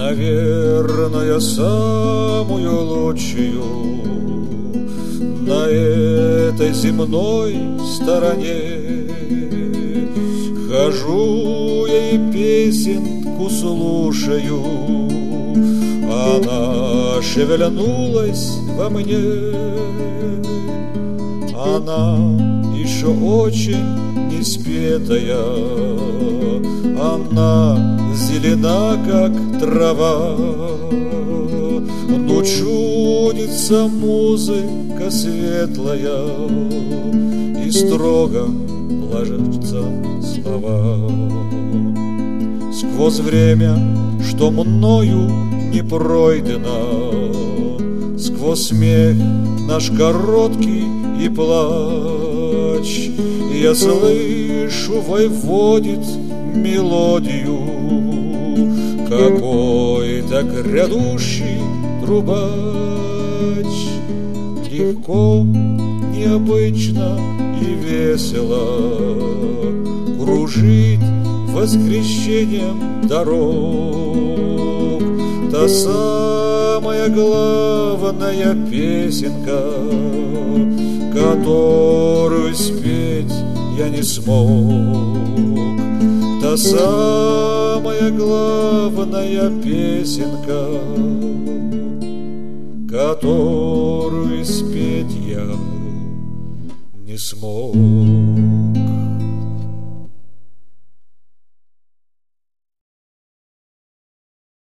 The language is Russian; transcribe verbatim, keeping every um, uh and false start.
наверное, самую лучшую на этой земной стороне. Хожу я и песенку слушаю, она шевельнулась во мне. Она еще очень не спетая, она зелена, как трава, но чудится музыка светлая, и строго ложатся слова. Сквозь время, что мною не пройдено, сквозь смех наш короткий и плач, я слышу, воеводит мелодию какой-то грядущий трубач. Легко, необычно и весело кружит воскресеньем дорог та самая главная песенка, которую спеть я не смог. Та самая главная песенка, которую спеть я не смог.